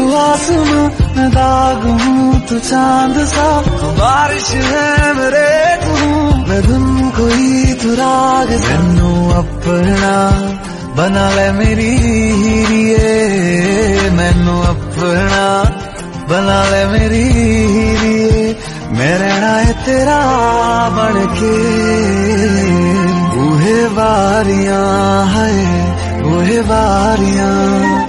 आसमां मैं दाग हूँ तू चांद सा, बारिश है मेरे तू, मैं धुन कोई तू राग सा। मैनू अपना बना ले मेरी हीरिए, मैनू अपना बना ले मेरी हीरिए, मैं रहना है तेरा बन के। बूहे बारियां है बूहे बारियां।